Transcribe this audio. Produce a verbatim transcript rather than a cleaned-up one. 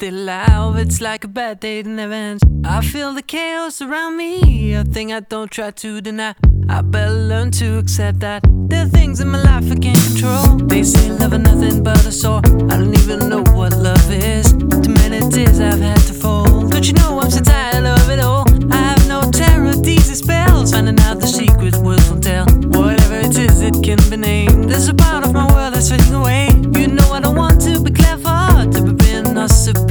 They laugh, it's like a bad day that never ends. I feel the chaos around me, a thing I don't try to deny. I better learn to accept that there are things in my life I can't control. They say love is nothing but a sore. I don't even know what love is. Too many tears I've had to fold. Don't you know I'm so tired of it all? I have no terror, these are spells. Finding out the secret words won't tell. Whatever it is, it can be named. There's a part of my world that's fading away. You know I don't want to be clever, to be being or